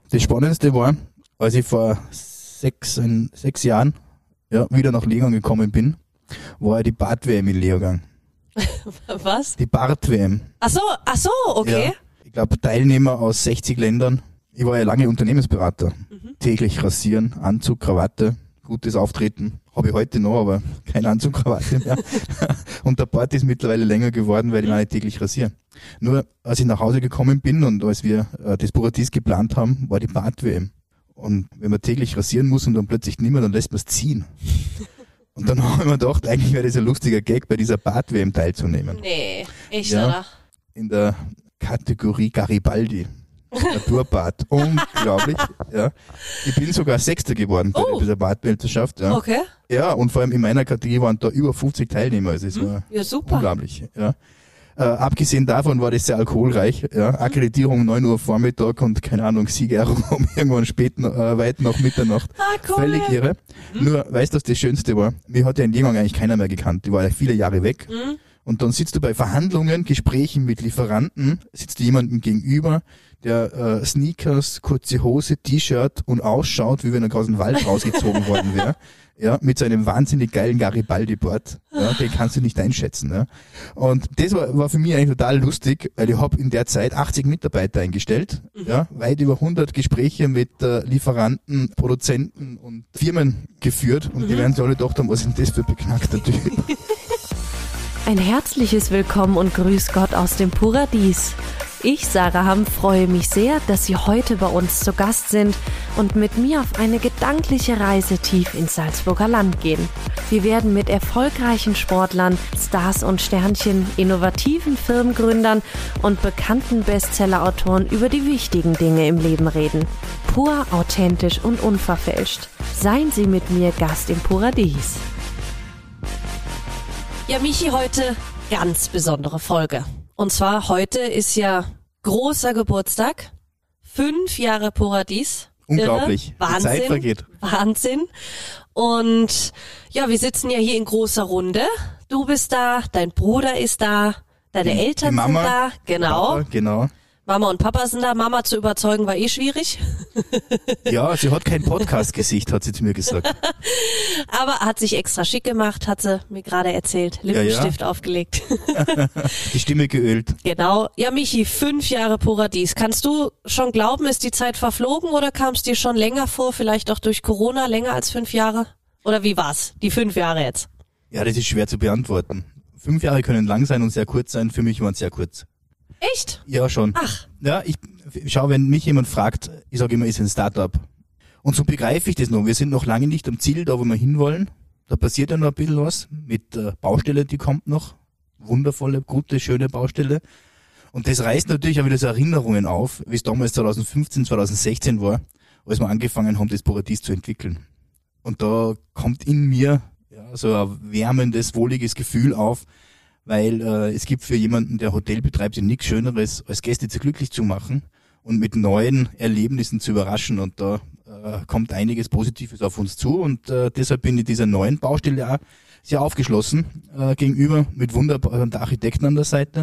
Das Spannendste war, als ich vor 6 Jahren wieder nach Lehrgang gekommen bin, war die Bart-WM in Lehrgang. Was? Die Bart-WM. Ach so, okay. Ja, ich glaube, Teilnehmer aus 60 Ländern. Ich war ja lange Unternehmensberater. Täglich rasieren, Anzug, Krawatte, gutes Auftreten. Habe ich heute noch, aber kein Anzug, Krawatte mehr. Und der Bart ist mittlerweile länger geworden, weil ich meine täglich rasiere. Nur, als ich nach Hause gekommen bin und als wir das Paradies geplant haben, war die Bart-WM. Und wenn man täglich rasieren muss und dann plötzlich nicht mehr, dann lässt man es ziehen. Und dann haben wir gedacht, eigentlich wäre das ein lustiger Gag, bei dieser Bart-WM teilzunehmen. Nee, echt, ja, oder? In der Kategorie Garibaldi. Naturbart. Unglaublich. Ja. Ich bin sogar Sechster geworden bei dieser Bartweltmeisterschaft. Ja. Okay. Ja, und vor allem in meiner Kategorie waren da über 50 Teilnehmer. Also es war super. Unglaublich. Ja. Abgesehen davon war das sehr alkoholreich. Ja. Akkreditierung 9 Uhr Vormittag und keine Ahnung, Siegerehrung um irgendwann weit nach Mitternacht. Cool. Völlig irre. Nur, weißt du, was das Schönste war? Mir hat ja in Lehrgang eigentlich keiner mehr gekannt. Die war ja viele Jahre weg. Und dann sitzt du bei Verhandlungen, Gesprächen mit Lieferanten, sitzt jemandem gegenüber, der Sneakers, kurze Hose, T-Shirt und ausschaut, wie wenn er aus dem Wald rausgezogen worden wäre. Ja, mit seinem wahnsinnig geilen Garibaldi-Board. Ja, den kannst du nicht einschätzen. Ja. Und das war für mich eigentlich total lustig, weil ich habe in der Zeit 80 Mitarbeiter eingestellt, ja, weit über 100 Gespräche mit Lieferanten, Produzenten und Firmen geführt und die werden sich alle gedacht haben, was ist denn das für ein beknackter Typ? Ein herzliches Willkommen und Grüß Gott aus dem Paradies. Ich, Sarah Hamm, freue mich sehr, dass Sie heute bei uns zu Gast sind und mit mir auf eine gedankliche Reise tief ins Salzburger Land gehen. Wir werden mit erfolgreichen Sportlern, Stars und Sternchen, innovativen Firmengründern und bekannten Bestsellerautoren über die wichtigen Dinge im Leben reden. Pur, authentisch und unverfälscht. Seien Sie mit mir Gast im Paradies. Ja, Michi, heute ganz besondere Folge. Und zwar heute ist ja großer Geburtstag. 5 Jahre Paradies. Unglaublich. Wahnsinn. Die Zeit vergeht. Wahnsinn. Und ja, wir sitzen ja hier in großer Runde. Du bist da, dein Bruder ist da, deine Eltern die Mama, sind da. Genau. Papa, genau. Mama und Papa sind da. Mama zu überzeugen war schwierig. Ja, sie hat kein Podcast-Gesicht, hat sie zu mir gesagt. Aber hat sich extra schick gemacht, hat sie mir gerade erzählt. Lippenstift aufgelegt. Die Stimme geölt. Genau. Ja, Michi, 5 Jahre Paradies. Kannst du schon glauben, ist die Zeit verflogen oder kam es dir schon länger vor? Vielleicht auch durch Corona länger als 5 Jahre? Oder wie war's? Die 5 Jahre jetzt? Ja, das ist schwer zu beantworten. 5 Jahre können lang sein und sehr kurz sein. Für mich waren es sehr kurz. Echt? Ja, schon. Ach. Ja, ich schau, wenn mich jemand fragt, ich sage immer, ist ein Startup. Und so begreife ich das noch. Wir sind noch lange nicht am Ziel, da wo wir hinwollen. Da passiert ja noch ein bisschen was mit der Baustelle, die kommt noch. Wundervolle, gute, schöne Baustelle. Und das reißt natürlich auch wieder so Erinnerungen auf, wie es damals 2015, 2016 war, als wir angefangen haben, das Paradies zu entwickeln. Und da kommt in mir so ein wärmendes, wohliges Gefühl auf, weil es gibt für jemanden, der Hotel betreibt, ja nichts Schöneres, als Gäste zu glücklich zu machen und mit neuen Erlebnissen zu überraschen. Und da kommt einiges Positives auf uns zu. Und deshalb bin ich dieser neuen Baustelle auch sehr aufgeschlossen gegenüber, mit wunderbaren Architekten an der Seite.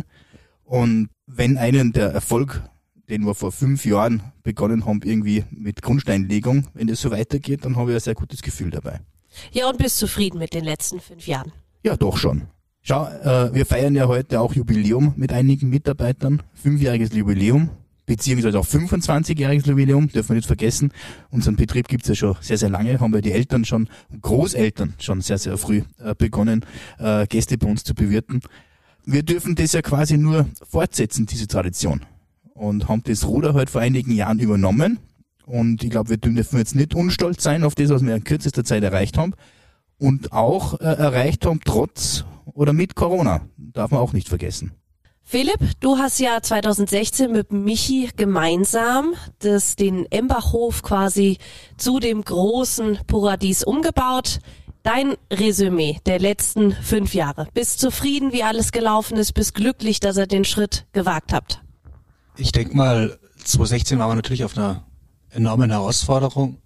Und wenn einen der Erfolg, den wir vor 5 Jahren begonnen haben, irgendwie mit Grundsteinlegung, wenn das so weitergeht, dann habe ich ein sehr gutes Gefühl dabei. Ja, und bist zufrieden mit den letzten 5 Jahren? Ja, doch schon. Schau, wir feiern ja heute auch Jubiläum mit einigen Mitarbeitern, 5-jähriges Jubiläum, beziehungsweise auch 25-jähriges Jubiläum, dürfen wir nicht vergessen. Unseren Betrieb gibt's ja schon sehr, sehr lange, haben wir die Eltern schon, Großeltern schon sehr, sehr früh begonnen, Gäste bei uns zu bewirten. Wir dürfen das ja quasi nur fortsetzen, diese Tradition. Und haben das Ruder halt vor einigen Jahren übernommen. Und ich glaube, wir dürfen jetzt nicht unstolz sein auf das, was wir in kürzester Zeit erreicht haben. Und auch erreicht haben trotz oder mit Corona. Darf man auch nicht vergessen. Philipp, du hast ja 2016 mit Michi gemeinsam den Embachhof quasi zu dem großen Paradies umgebaut. Dein Resümee der letzten 5 Jahre. Bist zufrieden, wie alles gelaufen ist? Bist glücklich, dass ihr den Schritt gewagt habt? Ich denke mal, 2016 waren wir natürlich auf einer enormen Herausforderung.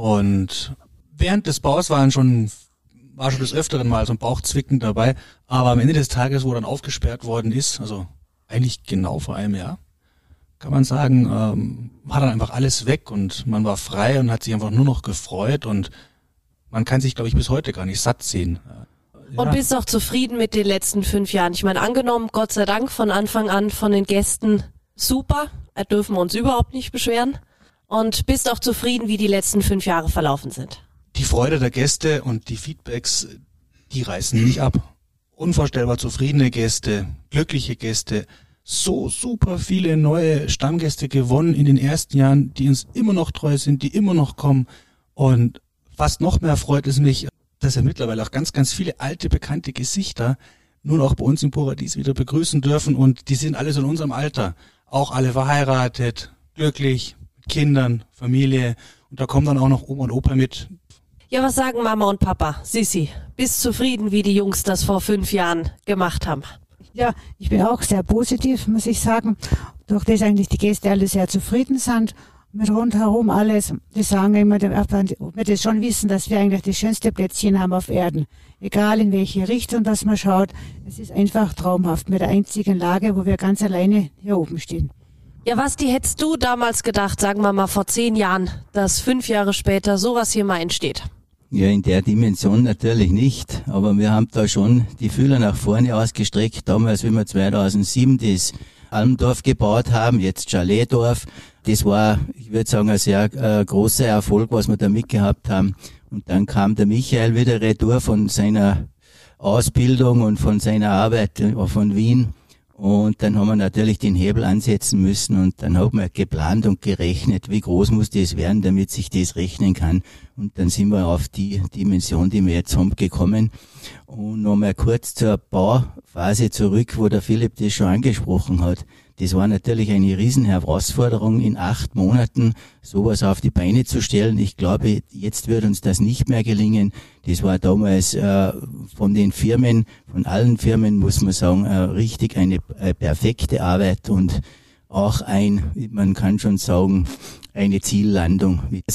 Und während des Baus war schon des Öfteren mal so ein Bauchzwicken dabei. Aber am Ende des Tages, wo dann aufgesperrt worden ist, also eigentlich genau vor einem Jahr, kann man sagen, war dann einfach alles weg und man war frei und hat sich einfach nur noch gefreut und man kann sich, glaube ich, bis heute gar nicht satt sehen. Ja. Und bist auch zufrieden mit den letzten 5 Jahren? Ich meine, angenommen, Gott sei Dank von Anfang an von den Gästen super, da dürfen wir uns überhaupt nicht beschweren. Und bist auch zufrieden, wie die letzten 5 Jahre verlaufen sind? Die Freude der Gäste und die Feedbacks, die reißen nicht ab. Unvorstellbar zufriedene Gäste, glückliche Gäste, so super viele neue Stammgäste gewonnen in den ersten Jahren, die uns immer noch treu sind, die immer noch kommen. Und fast noch mehr freut es mich, dass wir mittlerweile auch ganz, ganz viele alte, bekannte Gesichter nun auch bei uns im Paradies wieder begrüßen dürfen. Und die sind alle so in unserem Alter. Auch alle verheiratet, glücklich, mit Kindern, Familie. Und da kommen dann auch noch Oma und Opa mit. Ja, was sagen Mama und Papa? Sissi, bist zufrieden, wie die Jungs das vor 5 Jahren gemacht haben? Ja, ich bin auch sehr positiv, muss ich sagen. Durch das eigentlich die Gäste alle sehr zufrieden sind. Mit rundherum alles. Die sagen immer, ob wir das schon wissen, dass wir eigentlich das schönste Plätzchen haben auf Erden. Egal in welche Richtung das man schaut. Es ist einfach traumhaft mit der einzigen Lage, wo wir ganz alleine hier oben stehen. Ja, Basti, hättest du damals gedacht, sagen wir mal vor 10 Jahren, dass 5 Jahre später sowas hier mal entsteht? Ja, in der Dimension natürlich nicht, aber wir haben da schon die Fühler nach vorne ausgestreckt. Damals, wie wir 2007 das Almdorf gebaut haben, jetzt Chaletdorf, das war, ich würde sagen, ein sehr großer Erfolg, was wir da mitgehabt haben. Und dann kam der Michael wieder retour von seiner Ausbildung und von seiner Arbeit von Wien. Und dann haben wir natürlich den Hebel ansetzen müssen und dann haben wir geplant und gerechnet, wie groß muss das werden, damit sich das rechnen kann. Und dann sind wir auf die Dimension, die wir jetzt haben, gekommen. Und nochmal kurz zur Bauphase zurück, wo der Philipp das schon angesprochen hat. Das war natürlich eine riesen Herausforderung, in 8 Monaten sowas auf die Beine zu stellen. Ich glaube, jetzt wird uns das nicht mehr gelingen. Das war damals von den Firmen, von allen Firmen, muss man sagen, richtig eine perfekte Arbeit und auch man kann schon sagen, eine Ziellandung mit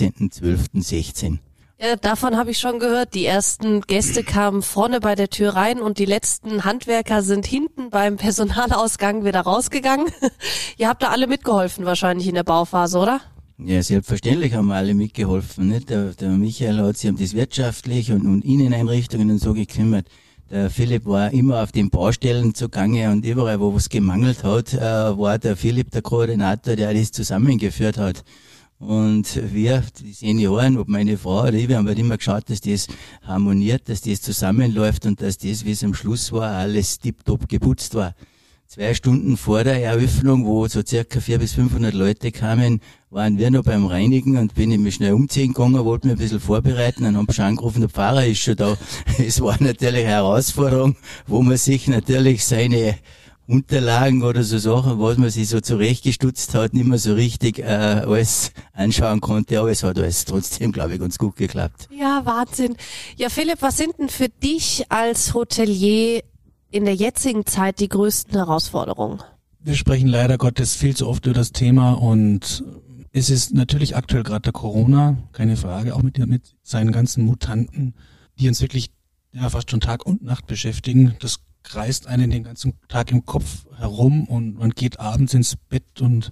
16.12.16. Ja, davon habe ich schon gehört. Die ersten Gäste kamen vorne bei der Tür rein und die letzten Handwerker sind hinten beim Personalausgang wieder rausgegangen. Ihr habt da alle mitgeholfen wahrscheinlich in der Bauphase, oder? Ja, selbstverständlich haben wir alle mitgeholfen. Nicht? Der Michael hat sich um das wirtschaftlich und Inneneinrichtungen und so gekümmert. Der Philipp war immer auf den Baustellen zugange und überall, wo es gemangelt hat, war der Philipp der Koordinator, der das zusammengeführt hat. Und wir, die Senioren, ob meine Frau oder ich, wir haben halt immer geschaut, dass das harmoniert, dass das zusammenläuft und dass das, wie es am Schluss war, alles tipptopp geputzt war. 2 Stunden vor der Eröffnung, wo so circa 400 bis 500 Leute kamen, waren wir noch beim Reinigen und bin ich mich schnell umziehen gegangen, wollte mich ein bisschen vorbereiten, dann haben wir schon angerufen, der Pfarrer ist schon da. Es war natürlich eine Herausforderung, wo man sich natürlich seine Unterlagen oder so Sachen, was man sich so zurechtgestutzt hat, nicht mehr so richtig alles anschauen konnte, aber es hat alles trotzdem, glaube ich, ganz gut geklappt. Ja, Wahnsinn. Ja, Philipp, was sind denn für dich als Hotelier in der jetzigen Zeit die größten Herausforderungen? Wir sprechen leider Gottes viel zu oft über das Thema und es ist natürlich aktuell gerade der Corona, keine Frage, auch mit seinen ganzen Mutanten, die uns wirklich fast schon Tag und Nacht beschäftigen. Das kreist einen den ganzen Tag im Kopf herum und man geht abends ins Bett und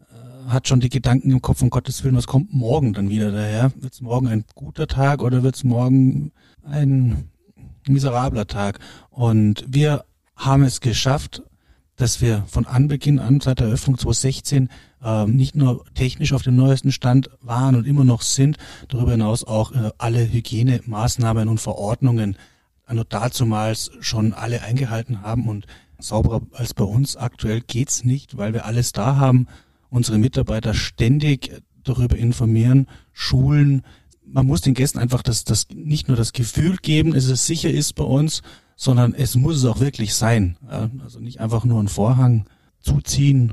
hat schon die Gedanken im Kopf, um Gottes Willen, was kommt morgen dann wieder daher? Wird es morgen ein guter Tag oder wird es morgen ein miserabler Tag? Und wir haben es geschafft, dass wir von Anbeginn an, seit der Eröffnung 2016, nicht nur technisch auf dem neuesten Stand waren und immer noch sind, darüber hinaus auch alle Hygienemaßnahmen und Verordnungen dazumals schon alle eingehalten haben und sauberer als bei uns aktuell geht's nicht, weil wir alles da haben, unsere Mitarbeiter ständig darüber informieren, schulen. Man muss den Gästen einfach das nicht nur das Gefühl geben, dass es sicher ist bei uns, sondern es muss es auch wirklich sein. Also nicht einfach nur einen Vorhang zuziehen.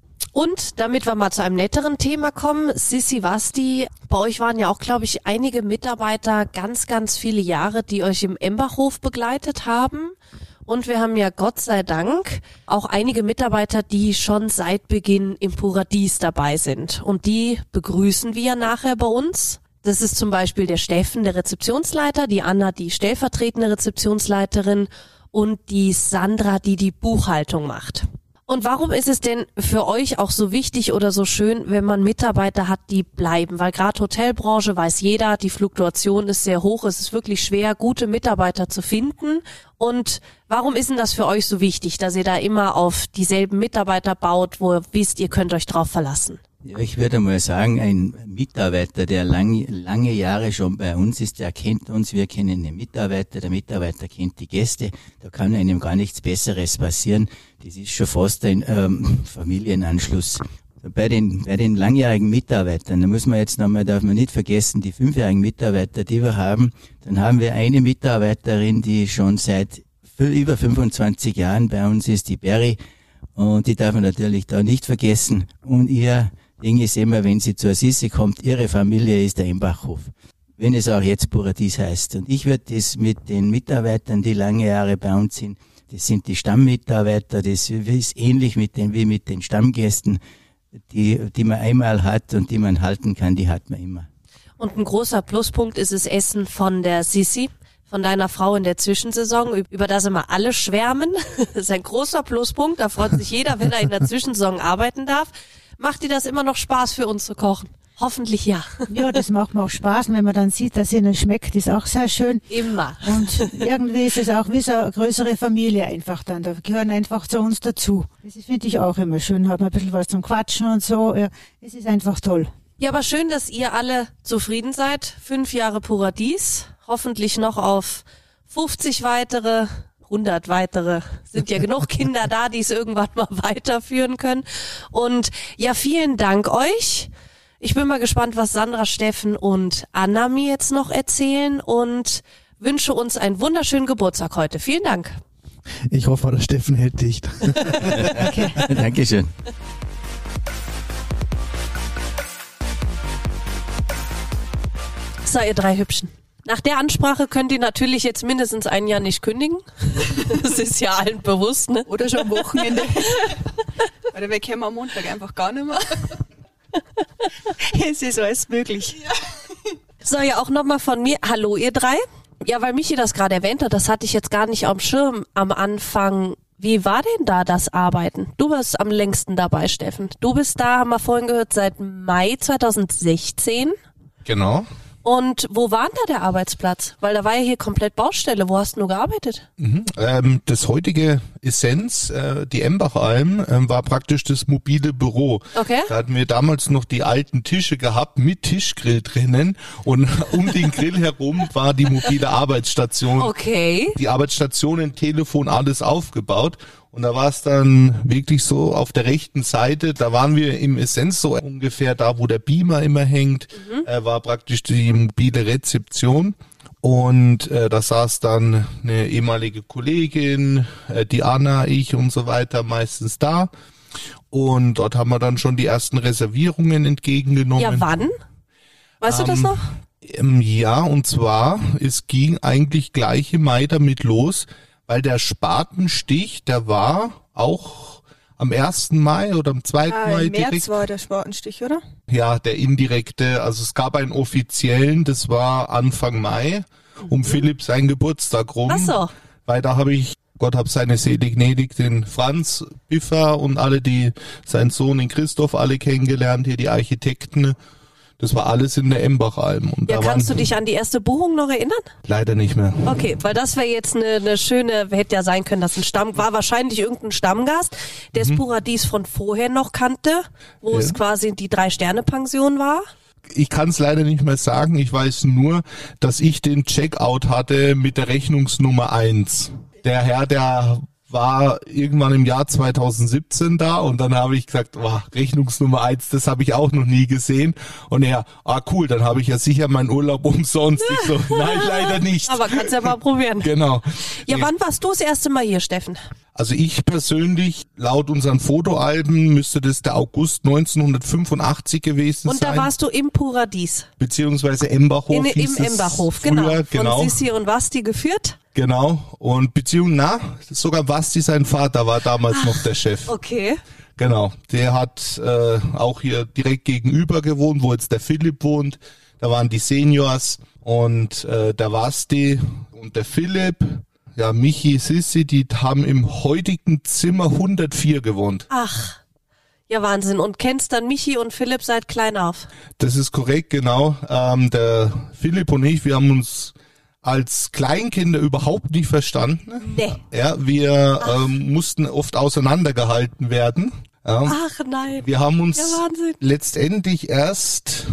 Und damit wir mal zu einem netteren Thema kommen, Sissi, Basti, bei euch waren ja auch, glaube ich, einige Mitarbeiter ganz, ganz viele Jahre, die euch im Embachhof begleitet haben. Und wir haben ja Gott sei Dank auch einige Mitarbeiter, die schon seit Beginn im Paradies dabei sind. Und die begrüßen wir nachher bei uns. Das ist zum Beispiel der Steffen, der Rezeptionsleiter, die Anna, die stellvertretende Rezeptionsleiterin und die Sandra, die die Buchhaltung macht. Und warum ist es denn für euch auch so wichtig oder so schön, wenn man Mitarbeiter hat, die bleiben? Weil gerade Hotelbranche weiß jeder, die Fluktuation ist sehr hoch. Es ist wirklich schwer, gute Mitarbeiter zu finden. Und warum ist denn das für euch so wichtig, dass ihr da immer auf dieselben Mitarbeiter baut, wo ihr wisst, ihr könnt euch drauf verlassen? Ja, ich würde mal sagen, ein Mitarbeiter, der lange Jahre schon bei uns ist, der kennt uns, wir kennen den Mitarbeiter, der Mitarbeiter kennt die Gäste, da kann einem gar nichts Besseres passieren. Das ist schon fast ein Familienanschluss. Bei den langjährigen Mitarbeitern, da muss man jetzt nochmal, darf man nicht vergessen, die 5-jährigen Mitarbeiter, die wir haben, dann haben wir eine Mitarbeiterin, die schon seit über 25 Jahren bei uns ist, die Berry, und die darf man natürlich da nicht vergessen. Und ihr Ding ist immer, wenn sie zur Sissi kommt, ihre Familie ist der Embachhof. Wenn es auch jetzt Paradies heißt. Und ich würde das mit den Mitarbeitern, die lange Jahre bei uns sind, das sind die Stammmitarbeiter, das ist ähnlich wie mit den Stammgästen, die man einmal hat und die man halten kann, die hat man immer. Und ein großer Pluspunkt ist das Essen von der Sissi, von deiner Frau in der Zwischensaison, über das immer alle schwärmen. Das ist ein großer Pluspunkt, da freut sich jeder, wenn er in der Zwischensaison arbeiten darf. Macht dir das immer noch Spaß für uns zu kochen? Hoffentlich ja. Ja, das macht mir auch Spaß. Und wenn man dann sieht, dass ihnen schmeckt, ist auch sehr schön. Immer. Und irgendwie ist es auch wie so eine größere Familie einfach dann. Da gehören einfach zu uns dazu. Das finde ich auch immer schön. Hat man ein bisschen was zum Quatschen und so. Ja, es ist einfach toll. Ja, aber schön, dass ihr alle zufrieden seid. 5 Jahre Paradies. Hoffentlich noch auf 50 weitere, 100 weitere. Sind ja genug Kinder da, die es irgendwann mal weiterführen können. Und ja, vielen Dank euch. Ich bin mal gespannt, was Sandra, Steffen und Anna mir jetzt noch erzählen und wünsche uns einen wunderschönen Geburtstag heute. Vielen Dank. Ich hoffe, der Steffen hält dicht. Okay. Dankeschön. So, ihr 3 Hübschen. Nach der Ansprache könnt ihr natürlich jetzt mindestens ein Jahr nicht kündigen. Das ist ja allen bewusst, ne? Oder schon am Wochenende. Oder wir kommen am Montag einfach gar nicht mehr. Es ist alles möglich. Ja. So, ja, auch nochmal von mir. Hallo, ihr 3. Ja, weil Michi das gerade erwähnt hat, das hatte ich jetzt gar nicht am Schirm am Anfang. Wie war denn da das Arbeiten? Du warst am längsten dabei, Steffen. Du bist da, haben wir vorhin gehört, seit Mai 2016. Genau. Und wo war denn da der Arbeitsplatz? Weil da war ja hier komplett Baustelle. Wo hast du nur gearbeitet? Das heutige Essenz, die Embachalm, war praktisch das mobile Büro. Okay. Da hatten wir damals noch die alten Tische gehabt mit Tischgrill drinnen und um den Grill herum war die mobile Arbeitsstation. Okay. Die Arbeitsstationen, Telefon, alles aufgebaut. Und da war es dann wirklich so auf der rechten Seite, da waren wir im Essenz so ungefähr da, wo der Beamer immer hängt, war praktisch die mobile Rezeption. Und da saß dann eine ehemalige Kollegin, die Anna, ich und so weiter meistens da. Und dort haben wir dann schon die ersten Reservierungen entgegengenommen. Ja, wann? Weißt du das noch? Ja, und zwar, es ging eigentlich gleich im Mai damit los, weil der Spatenstich, der war auch am 1. Mai oder am 2. Mai direkt. Im März war der Spatenstich, oder? Ja, der indirekte. Also es gab einen offiziellen, das war Anfang Mai, um Philipp seinen Geburtstag rum. Ach so. Weil da habe ich, Gott hab seine Seele gnädig, den Franz Biffer und alle, die seinen Sohn, den Christoph, alle kennengelernt, hier die Architekten. Das war alles in der Embachalm. Und Ja, da kannst du waren, dich an die erste Buchung noch erinnern? leider nicht mehr. Okay, weil das wäre jetzt eine schöne, hätte ja sein können, dass war wahrscheinlich irgendein Stammgast, der das Paradies von vorher noch kannte, wo es quasi die 3-Sterne-Pension war. Ich kann es leider nicht mehr sagen. Ich weiß nur, dass ich den Checkout hatte mit der Rechnungsnummer 1. Der Herr, der war irgendwann im Jahr 2017 da und dann habe ich gesagt, Rechnungsnummer 1, das habe ich auch noch nie gesehen. Und er, cool, dann habe ich ja sicher meinen Urlaub umsonst. Ich so, nein, leider nicht. Aber kannst ja mal probieren. Genau. Ja, wann warst du das erste Mal hier, Steffen? Also ich persönlich, laut unseren Fotoalben, müsste das der August 1985 gewesen Und sein. da warst du im Paradies. Beziehungsweise Embachhof hieß Im es Embachhof, früher, genau. Von Sissi und Basti geführt. Genau. Und sogar Basti, sein Vater, war damals noch der Chef. Okay. Genau. Der hat auch hier direkt gegenüber gewohnt, wo jetzt der Philipp wohnt. Da waren die Seniors und der Basti und der Philipp. Michi, Sissi, die haben im heutigen Zimmer 104 gewohnt. Ach, ja Wahnsinn. Und kennst dann Michi und Philipp seit klein auf? Das ist korrekt, genau. Der Philipp und ich, wir haben uns als Kleinkinder überhaupt nicht verstanden. Nee. Ja, wir mussten oft auseinandergehalten werden. Ja. Ach nein. Wir haben uns Ja, Wahnsinn. letztendlich erst,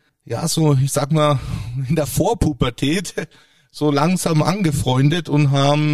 ich sag mal, in der Vorpubertät so langsam angefreundet und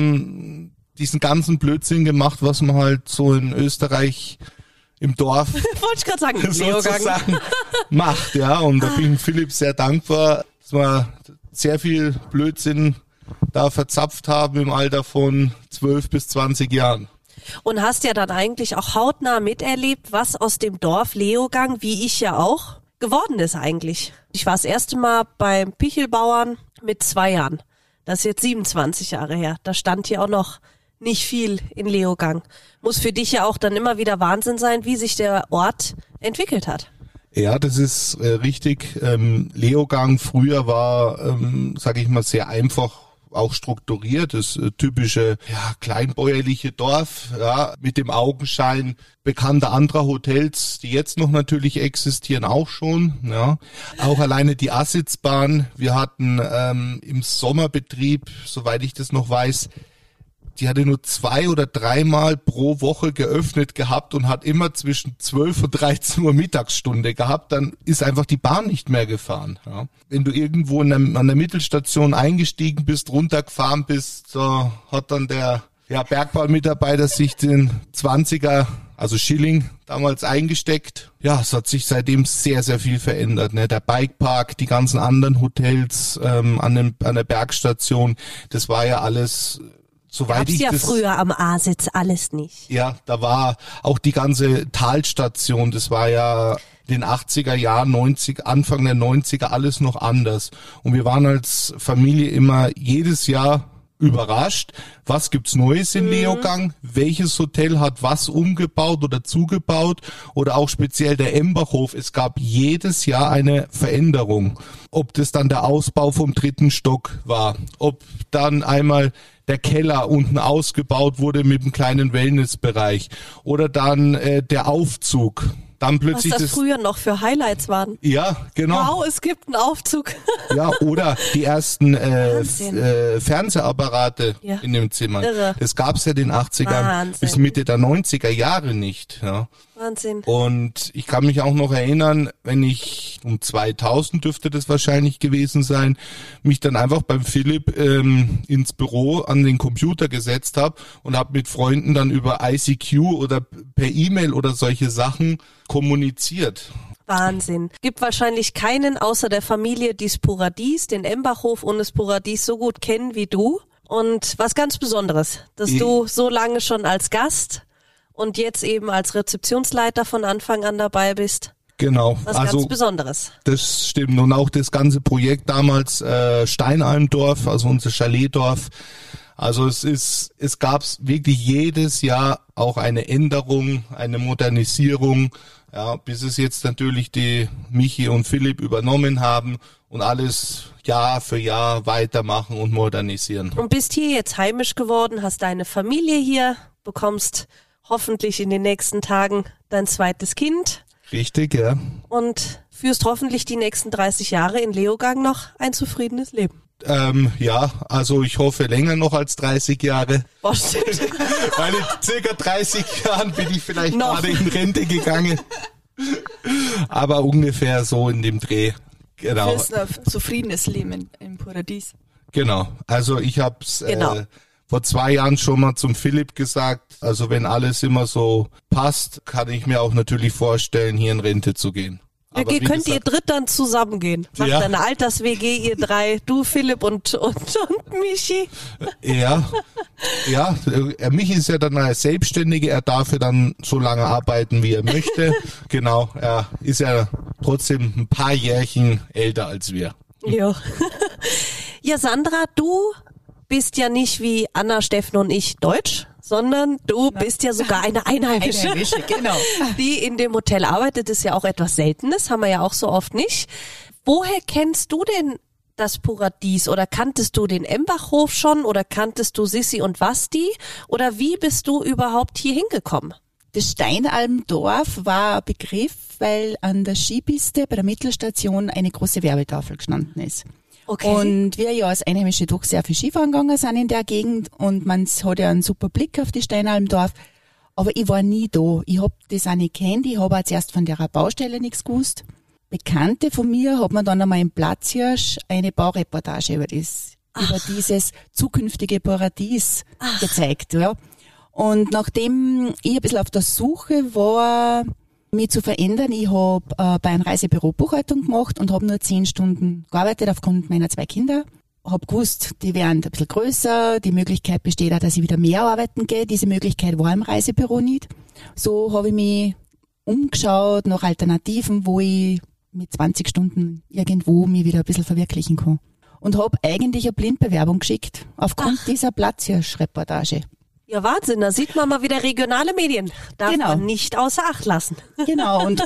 haben diesen ganzen Blödsinn gemacht, was man halt so in Österreich im Dorf Wollte ich gerade sagen, sozusagen macht, ja. Und da bin ich Philipp sehr dankbar, dass wir sehr viel Blödsinn da verzapft haben im Alter von 12 bis 20 Jahren. Und hast ja dann eigentlich auch hautnah miterlebt, was aus dem Dorf Leogang, wie ich ja auch, geworden ist eigentlich. Ich war das erste Mal beim Pichelbauern mit 2 Jahren. Das ist jetzt 27 Jahre her. Da stand hier auch noch nicht viel in Leogang. Muss für dich ja auch dann immer wieder Wahnsinn sein, wie sich der Ort entwickelt hat. Ja, das ist richtig. Leogang früher war, sage ich mal, sehr einfach auch strukturiert. Das typische kleinbäuerliche Dorf, mit dem Augenschein bekannter anderer Hotels, die jetzt noch natürlich existieren, auch schon. Ja, auch alleine die Assitzbahn. Wir hatten im Sommerbetrieb, soweit ich das noch weiß, die hatte nur 2 oder 3 Mal pro Woche geöffnet gehabt und hat immer zwischen 12 und 13 Uhr Mittagsstunde gehabt, dann ist einfach die Bahn nicht mehr gefahren. Ja. Wenn du irgendwo an der Mittelstation eingestiegen bist, runtergefahren bist, hat dann der Bergbaumitarbeiter sich den 20er, also Schilling, damals eingesteckt. Ja, es hat sich seitdem sehr, sehr viel verändert. Ne? Der Bikepark, die ganzen anderen Hotels an der Bergstation, das war ja alles... Gab's ja früher am A-Sitz alles nicht. Ja, da war auch die ganze Talstation, das war ja in den 80er Jahren, Anfang der 90er alles noch anders. Und wir waren als Familie immer jedes Jahr überrascht, was gibt's Neues in Leogang, welches Hotel hat was umgebaut oder zugebaut oder auch speziell der Embachhof. Es gab jedes Jahr eine Veränderung. Ob das dann der Ausbau vom 3. Stock war, ob dann einmal der Keller unten ausgebaut wurde mit einem kleinen Wellnessbereich oder dann der Aufzug. Dann plötzlich was das früher noch für Highlights waren. Ja, genau. Wow, es gibt einen Aufzug. Ja, oder die ersten Fernsehapparate in dem Zimmer. Irre. Das gab's ja in den 80ern bis Mitte der 90er Jahre nicht. Ja. Wahnsinn. Und ich kann mich auch noch erinnern, wenn ich um 2000 dürfte das wahrscheinlich gewesen sein, mich dann einfach beim Philipp ins Büro an den Computer gesetzt habe und habe mit Freunden dann über ICQ oder per E-Mail oder solche Sachen kommuniziert. Wahnsinn. Gibt wahrscheinlich keinen außer der Familie, die das Paradies, den Embachhof und das Paradies so gut kennen wie du. Und was ganz Besonderes, dass du so lange schon als Gast und jetzt eben als Rezeptionsleiter von Anfang an dabei bist. Genau. Was ganz Besonderes. Das stimmt. Und auch das ganze Projekt damals Steinalmdorf, also unser Chaletdorf. Also es gab wirklich jedes Jahr auch eine Änderung, eine Modernisierung, bis es jetzt natürlich die Michi und Philipp übernommen haben und alles Jahr für Jahr weitermachen und modernisieren. Und bist hier jetzt heimisch geworden, hast deine Familie hier, bekommst hoffentlich in den nächsten Tagen dein zweites Kind. Richtig, ja. Und führst hoffentlich die nächsten 30 Jahre in Leogang noch ein zufriedenes Leben. Also ich hoffe länger noch als 30 Jahre. Boah, stimmt. Weil in circa 30 Jahren bin ich vielleicht gerade in Rente gegangen. Aber ungefähr so in dem Dreh. Genau. Du ein zufriedenes Leben im Paradies. Genau. Also ich hab's vor 2 Jahren schon mal zum Philipp gesagt. Also wenn alles immer so passt, kann ich mir auch natürlich vorstellen, hier in Rente zu gehen. Aber könnt ihr dritt dann zusammengehen? Macht eine Alters-WG, ihr 3, du, Philipp und Michi? Ja, Michi ist ja dann als Selbstständige, er darf ja dann so lange arbeiten, wie er möchte. Genau, er ist ja trotzdem ein paar Jährchen älter als wir. Ja. Ja, Sandra, du bist ja nicht wie Anna, Steffen und ich deutsch, sondern du bist ja sogar eine Einheimische, genau. Die in dem Hotel arbeitet. Das ist ja auch etwas Seltenes, haben wir ja auch so oft nicht. Woher kennst du denn das Paradies oder kanntest du den Embachhof schon oder kanntest du Sissi und Wasti oder wie bist du überhaupt hier hingekommen? Das Steinalmdorf war ein Begriff, weil an der Skipiste bei der Mittelstation eine große Werbetafel gestanden ist. Okay. Und wir ja als Einheimische doch sehr viel Skifahren gegangen sind in der Gegend und man hat ja einen super Blick auf die Steinalmdorf. Aber ich war nie da. Ich hab das auch nicht kennt. Ich habe auch zuerst von der Baustelle nichts gewusst. Bekannte von mir hat mir dann einmal im Platzhirsch eine Baureportage über dieses zukünftige Paradies gezeigt, ja. Und nachdem ich ein bisschen auf der Suche war, mich zu verändern, ich habe bei einem Reisebüro Buchhaltung gemacht und habe nur 10 Stunden gearbeitet aufgrund meiner 2 Kinder. Hab gewusst, die werden ein bisschen größer, die Möglichkeit besteht auch, dass ich wieder mehr arbeiten gehe. Diese Möglichkeit war im Reisebüro nicht. So habe ich mich umgeschaut nach Alternativen, wo ich mit 20 Stunden irgendwo mich wieder ein bisschen verwirklichen kann. Und habe eigentlich eine Blindbewerbung geschickt, aufgrund dieser Platzhirsch-Reportage. Ja, Wahnsinn, da sieht man mal wieder regionale Medien. Darf man nicht außer Acht lassen. Genau, und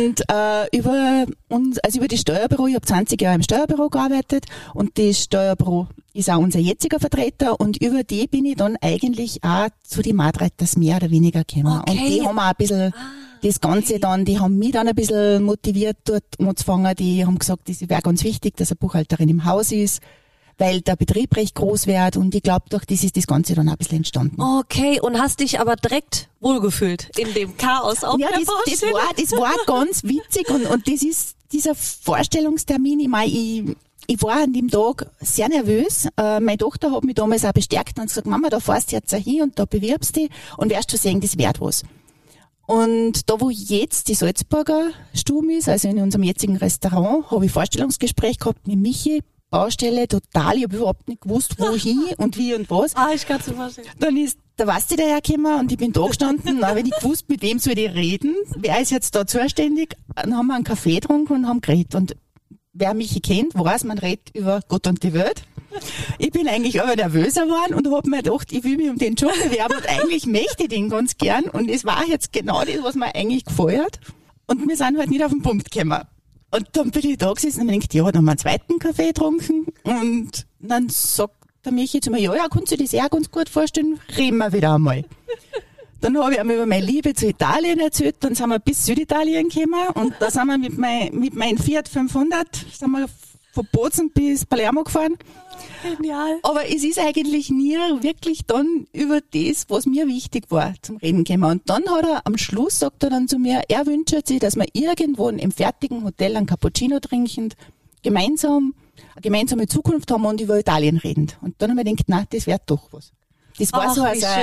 über die Steuerbüro, ich habe 20 Jahre im Steuerbüro gearbeitet und das Steuerbüro ist auch unser jetziger Vertreter und über die bin ich dann eigentlich auch zu den Madreiters mehr oder weniger gekommen. Okay. Und die haben auch ein bisschen das Ganze dann, die haben mich dann ein bisschen motiviert, dort anzufangen. Die haben gesagt, das wäre ganz wichtig, dass eine Buchhalterin im Haus ist, weil der Betrieb recht groß wird und ich glaube, durch das ist das Ganze dann auch ein bisschen entstanden. Okay, und hast dich aber direkt wohlgefühlt in dem Chaos auf der Baustelle? Das war ganz witzig und das ist dieser Vorstellungstermin, ich war an dem Tag sehr nervös. Meine Tochter hat mich damals auch bestärkt und gesagt, Mama, da fährst du jetzt hin und da bewirbst dich und wirst du sehen, das wird was. Und da, wo jetzt die Salzburger Stube ist, also in unserem jetzigen Restaurant, habe ich Vorstellungsgespräch gehabt mit Michi, Baustelle, total, ich habe überhaupt nicht gewusst, wohin und wie und was. Ich kann es mir vorstellen. Dann ist der Basti dahergekommen und ich bin da gestanden, aber nicht gewusst, mit wem soll ich reden, wer ist jetzt da zuständig. Dann haben wir einen Kaffee getrunken und haben geredet. Und wer mich kennt, weiß, man redet über Gott und die Welt. Ich bin eigentlich aber nervöser geworden und habe mir gedacht, ich will mich um den Job bewerben und eigentlich möchte ich den ganz gern. Und es war jetzt genau das, was mir eigentlich gefällt. Und wir sind halt nicht auf den Punkt gekommen. Und dann bin ich da gesessen und mir gedacht, ja, dann haben wir einen zweiten Kaffee getrunken. Und dann sagt der Michi zu mir, ja, kannst du dir das auch ganz gut vorstellen? Reden wir wieder einmal. Dann habe ich ihm über meine Liebe zu Italien erzählt, dann sind wir bis Süditalien gekommen und da sind wir mit meinem Fiat 500 sind wir von Bozen bis Palermo gefahren. Genial. Aber es ist eigentlich nie wirklich dann über das, was mir wichtig war, zum Reden gekommen. Und dann hat er am Schluss, sagt er dann zu mir, er wünscht sich, dass wir irgendwo im fertigen Hotel einen Cappuccino trinkend, eine gemeinsame Zukunft haben und über Italien reden. Und dann haben wir gedacht, nein, das wäre doch was. Das war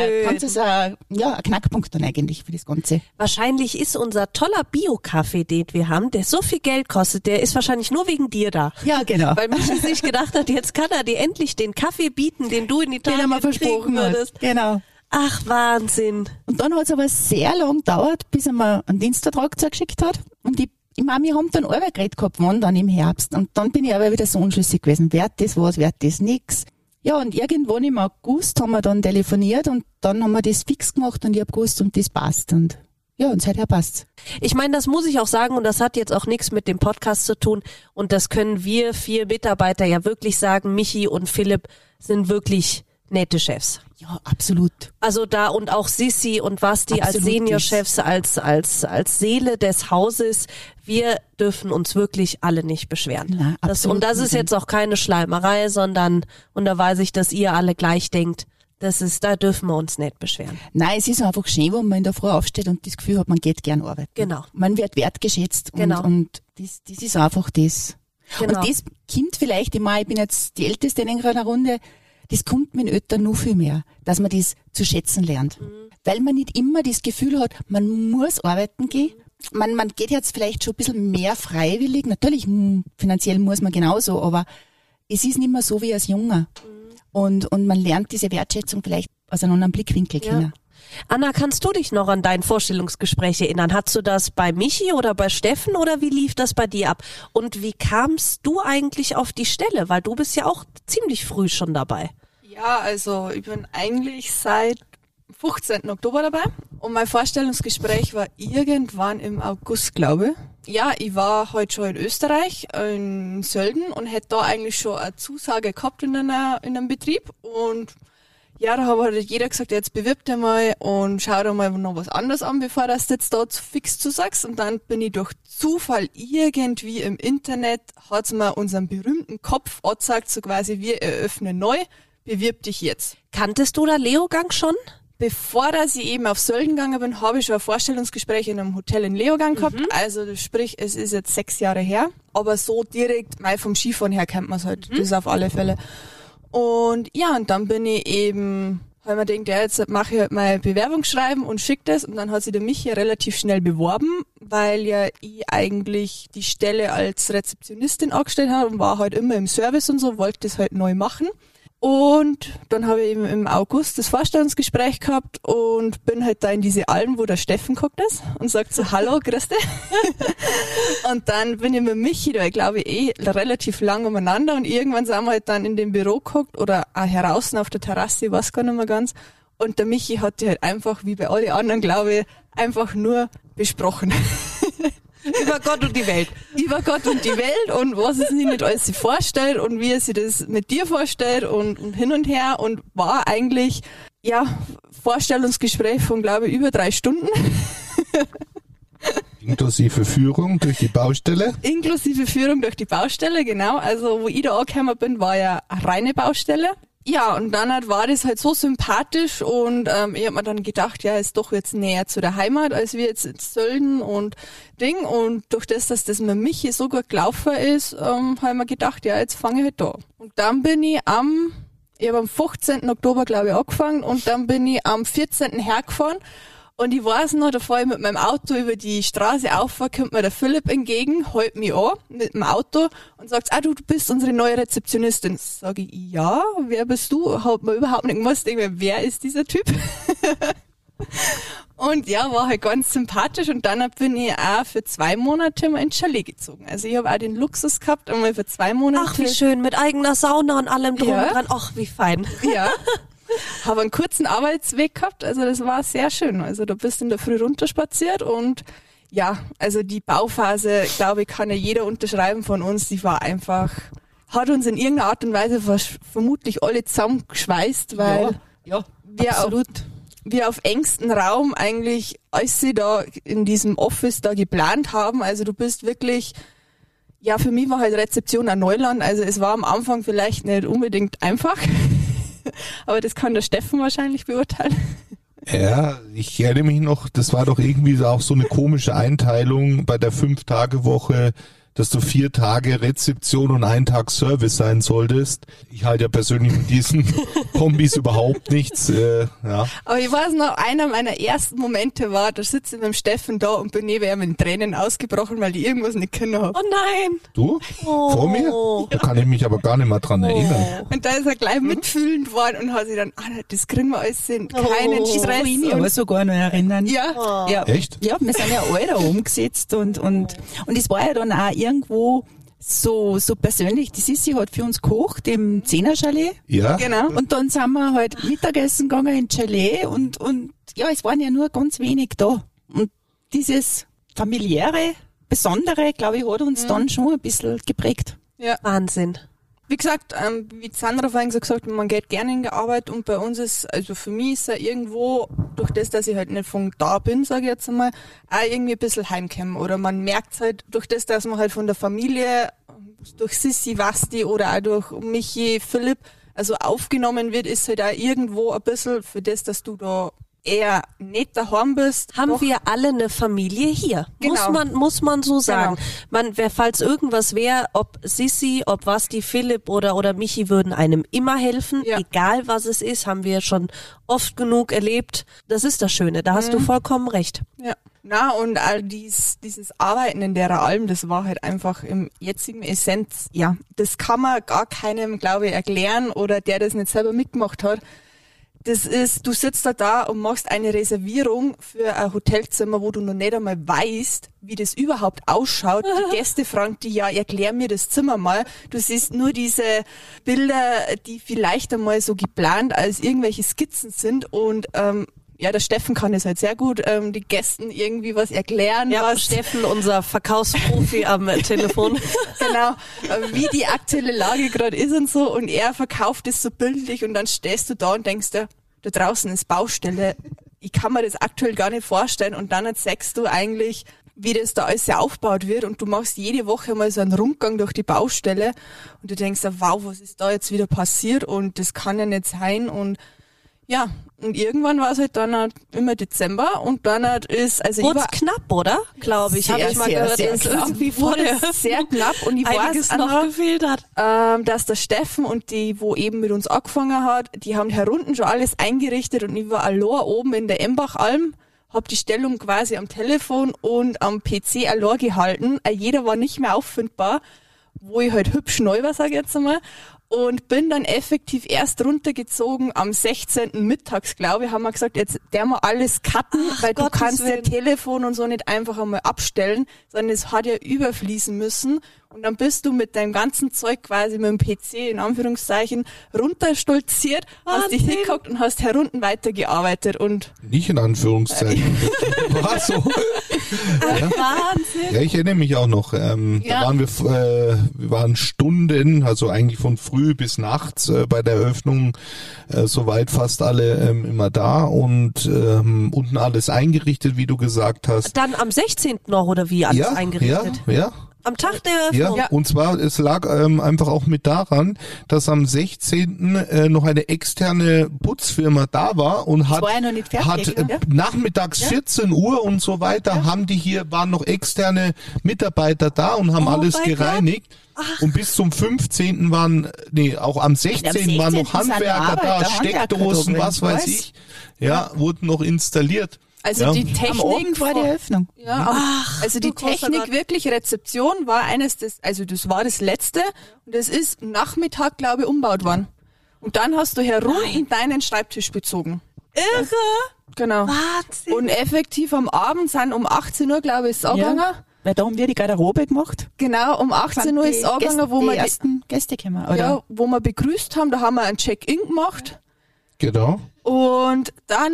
ein Knackpunkt dann eigentlich für das Ganze. Wahrscheinlich ist unser toller Bio-Kaffee, den wir haben, der so viel Geld kostet, der ist wahrscheinlich nur wegen dir da. Ja, genau. Weil Michi sich gedacht hat, jetzt kann er dir endlich den Kaffee bieten, den du in Italien versprochen würdest. Genau. Ach, Wahnsinn. Und dann hat es aber sehr lang gedauert, bis er mir einen Dienstvertrag zugeschickt hat. Und ich meine, wir haben dann Arbeit geredet gehabt, wann dann im Herbst. Und dann bin ich aber wieder so unschlüssig gewesen. Wird das was, wird das nix? Ja, und irgendwann im August haben wir dann telefoniert und dann haben wir das fix gemacht und ich habe gewusst, und das passt. Und ja, und seither passt's. Ich meine, das muss ich auch sagen und das hat jetzt auch nichts mit dem Podcast zu tun und das können wir 4 Mitarbeiter ja wirklich sagen. Michi und Philipp sind wirklich nette Chefs. Ja, absolut. Also da und auch Sissi und Wasti als Seniorchefs, als Seele des Hauses. Wir dürfen uns wirklich alle nicht beschweren. Na, Und das ist jetzt auch keine Schleimerei, sondern, und da weiß ich, dass ihr alle gleich denkt, da dürfen wir uns nicht beschweren. Nein, es ist einfach schön, wenn man in der Früh aufsteht und das Gefühl hat, man geht gern arbeiten. Genau. Man wird wertgeschätzt Genau. und das ist einfach das. Genau. Und das kommt vielleicht, ich bin jetzt die Älteste in einer Runde, das kommt mit den Eltern noch viel mehr, dass man das zu schätzen lernt. Weil man nicht immer das Gefühl hat, man muss arbeiten gehen. Man geht jetzt vielleicht schon ein bisschen mehr freiwillig. Natürlich, finanziell muss man genauso, aber es ist nicht mehr so wie als Junger. Und man lernt diese Wertschätzung vielleicht aus einem anderen Blickwinkel kennen. Anna, kannst du dich noch an dein Vorstellungsgespräch erinnern? Hattest du das bei Michi oder bei Steffen oder wie lief das bei dir ab? Und wie kamst du eigentlich auf die Stelle? Weil du bist ja auch ziemlich früh schon dabei. Ja, also ich bin eigentlich seit 15. Oktober dabei und mein Vorstellungsgespräch war irgendwann im August, glaube ich. Ja, ich war heute schon in Österreich, in Sölden und hätte da eigentlich schon eine Zusage gehabt in einem Betrieb. Und ja, da hat halt jeder gesagt, jetzt bewirb dich mal und schau dir mal noch was anderes an, bevor du jetzt da fix zusagst. Und dann bin ich durch Zufall irgendwie im Internet, hat's mir unseren berühmten Kopf angezeigt, so quasi, wir eröffnen neu, bewirb dich jetzt. Kanntest du da Leogang schon? Bevor dass ich eben auf Sölden gegangen bin, habe ich schon ein Vorstellungsgespräch in einem Hotel in Leogang gehabt. Also sprich, es ist jetzt 6 Jahre her. Aber so direkt, mal vom Skifahren her kennt man es halt. Das auf alle Fälle. Und ja, und dann bin ich eben, weil man denkt, ja, jetzt mache ich halt mein Bewerbungsschreiben und schicke das. Und dann hat sich der Michi relativ schnell beworben, weil ja ich eigentlich die Stelle als Rezeptionistin angestellt habe und war halt immer im Service und so, wollte das halt neu machen. Und dann habe ich eben im August das Vorstellungsgespräch gehabt und bin halt da in diese Alm, wo der Steffen guckt ist und sagt so, hallo, grüß dich. Und dann bin ich mit Michi da, ich glaube relativ lang umeinander und irgendwann sind wir halt dann in dem Büro geguckt oder auch heraus auf der Terrasse, ich weiß gar nicht mehr ganz. Und der Michi hat die halt einfach, wie bei allen anderen, glaube ich, einfach nur besprochen. Über Gott und die Welt. Über Gott und die Welt und was es sich nicht alles sich vorstellt und wie er sich das mit dir vorstellt und hin und her und war eigentlich, ja, Vorstellungsgespräch von, glaube ich, über 3 Stunden. Inklusive Führung durch die Baustelle? Inklusive Führung durch die Baustelle, genau. Also, wo ich da angekommen bin, war ja eine reine Baustelle. Ja, und dann war das halt so sympathisch und ich hab mir dann gedacht, ja, ist doch jetzt näher zu der Heimat, als wir jetzt in Sölden und Ding. Und durch das, dass das mit Michi so gut gelaufen ist, habe ich mir gedacht, ja, jetzt fange ich halt da. Und dann bin ich am 15. Oktober, glaube ich, angefangen und dann bin ich am 14. hergefahren. Und ich weiß noch, da fahre ich mit meinem Auto über die Straße auf, kommt mir der Philipp entgegen, hält mich an mit dem Auto und sagt, du bist unsere neue Rezeptionistin. Sag ich, ja, wer bist du? Hat mir überhaupt nicht gewusst, wer ist dieser Typ? Und ja, war halt ganz sympathisch und dann bin ich auch für 2 Monate mal ins Chalet gezogen. Also ich habe auch den Luxus gehabt, einmal für 2 Monate. Ach, wie schön, mit eigener Sauna und allem drum und dran. Ach, wie fein. Ja. Habe einen kurzen Arbeitsweg gehabt, also das war sehr schön. Also da bist du in der Früh runterspaziert und ja, also die Bauphase, glaube ich, kann ja jeder unterschreiben von uns, die war einfach, hat uns in irgendeiner Art und Weise vermutlich alle zusammengeschweißt, weil wir auf engstem Raum eigentlich, als sie da in diesem Office da geplant haben, also du bist wirklich, ja, für mich war halt Rezeption ein Neuland, also es war am Anfang vielleicht nicht unbedingt einfach. Aber das kann der Steffen wahrscheinlich beurteilen. Ja, ich erinnere mich noch, das war doch irgendwie auch so eine komische Einteilung bei der 5-Tage-Woche, dass du 4 Tage Rezeption und 1 Tag Service sein solltest. Ich halte ja persönlich mit diesen Kombis überhaupt nichts. Ja. Aber ich weiß noch, einer meiner ersten Momente war, da sitze ich mit dem Steffen da und bin neben ihm in Tränen ausgebrochen, weil ich irgendwas nicht können habe. Oh nein! Du? Vor mir? Da kann ich mich aber gar nicht mehr dran erinnern. Und da ist er gleich mitfühlend worden und hat sich dann, das kriegen wir alles hin, keinen Stress. Ich mich aber sogar noch erinnern. Ja. Ja. Echt? Ja, wir sind ja alle da umgesetzt und es war ja dann auch irgendwo so persönlich. Die Sissi hat für uns gekocht im 10er-Chalet. Ja. Genau. Und dann sind wir halt Mittagessen gegangen in Chalet und ja, es waren ja nur ganz wenig da. Und dieses familiäre, besondere, glaube ich, hat uns dann schon ein bisschen geprägt. Ja. Wahnsinn. Wie gesagt, wie Sandra vorhin gesagt hat, man geht gerne in die Arbeit und bei uns ist, also für mich ist ja irgendwo, durch das, dass ich halt nicht von da bin, sage ich jetzt einmal, auch irgendwie ein bisschen heimkommen. Oder man merkt halt, durch das, dass man halt von der Familie, durch Sissi, Vasti oder auch durch Michi, Philipp, also aufgenommen wird, ist halt auch irgendwo ein bisschen für das, dass du da eher nicht daheim bist. Haben wir alle eine Familie hier. Genau. Muss man so sagen. Genau. Falls irgendwas wäre, ob Sissi, ob Vasti, Philipp oder Michi würden einem immer helfen, egal was es ist, haben wir schon oft genug erlebt. Das ist das Schöne, da hast du vollkommen recht. Ja. Na, und all dieses Arbeiten in der Alm, das war halt einfach im jetzigen Essenz, ja, das kann man gar keinem, glaube ich, erklären oder der das nicht selber mitgemacht hat. Das ist, du sitzt da und machst eine Reservierung für ein Hotelzimmer, wo du noch nicht einmal weißt, wie das überhaupt ausschaut. Die Gäste fragen dich, ja, erklär mir das Zimmer mal. Du siehst nur diese Bilder, die vielleicht einmal so geplant als irgendwelche Skizzen sind und ja, der Steffen kann es halt sehr gut, die Gästen irgendwie was erklären. Ja, was Steffen, unser Verkaufsprofi am Telefon. Genau, wie die aktuelle Lage gerade ist und so. Und er verkauft es so bildlich und dann stehst du da und denkst dir, da draußen ist Baustelle. Ich kann mir das aktuell gar nicht vorstellen. Und dann sagst du eigentlich, wie das da alles aufgebaut wird und du machst jede Woche mal so einen Rundgang durch die Baustelle und du denkst, wow, was ist da jetzt wieder passiert und das kann ja nicht sein und ja, und irgendwann war es halt dann halt immer Dezember und dann halt ist, also Kurz knapp, oder? Glaube ich, habe ich mal gehört, sehr dass knapp. irgendwie vor der sehr knapp und ich einiges weiß noch noch, gefehlt hat. dass der Steffen und die, wo eben mit uns angefangen hat, die haben herunten schon alles eingerichtet und ich war allein oben in der Embachalm, hab die Stellung quasi am Telefon und am PC allein gehalten. Jeder war nicht mehr auffindbar, wo ich halt hübsch neu war, sag ich jetzt einmal. Und bin dann effektiv erst runtergezogen am 16. mittags, glaube ich, haben wir gesagt, jetzt der mal alles cutten, weil du kannst ja Telefon und so nicht einfach einmal abstellen, sondern es hat ja überfließen müssen. Und dann bist du mit deinem ganzen Zeug quasi mit dem PC, in Anführungszeichen, runterstolziert, hast dich hingeguckt und hast herunten weitergearbeitet und... Nicht in Anführungszeichen. War so. Ja. Wahnsinn. Ja, ich erinnere mich auch noch. Da waren wir waren Stunden, also eigentlich von früh bis nachts bei der Eröffnung, soweit fast alle immer da und unten alles eingerichtet, wie du gesagt hast. Dann am 16. noch, oder wie, alles eingerichtet? Ja. Am Tag der Eröffnung? Ja, und zwar, es lag einfach auch mit daran, dass am 16. Noch eine externe Putzfirma da war und hat, ja noch nicht fertig, nachmittags 14 Uhr und so weiter, waren noch externe Mitarbeiter da und haben alles gereinigt. Und bis zum 15. auch am 16. waren noch Handwerker da, Steckdosen, was weiß ich, wurden noch installiert. Also die Technik vor der Eröffnung. Ja, also die Technik wirklich, Rezeption war das war das letzte und das ist Nachmittag, glaube ich, umbaut worden. Und dann hast du herunten deinen Schreibtisch bezogen. Irre! Genau. Wahnsinn. Und effektiv am Abend sind um 18 Uhr, glaube ich, ist es angegangen. Weil da haben wir die Garderobe gemacht. Genau, um 18 Uhr ist es angegangen, wo wir die ersten Gäste kommen, oder? Ja, wo wir begrüßt haben, da haben wir ein Check-in gemacht. Genau. Und dann,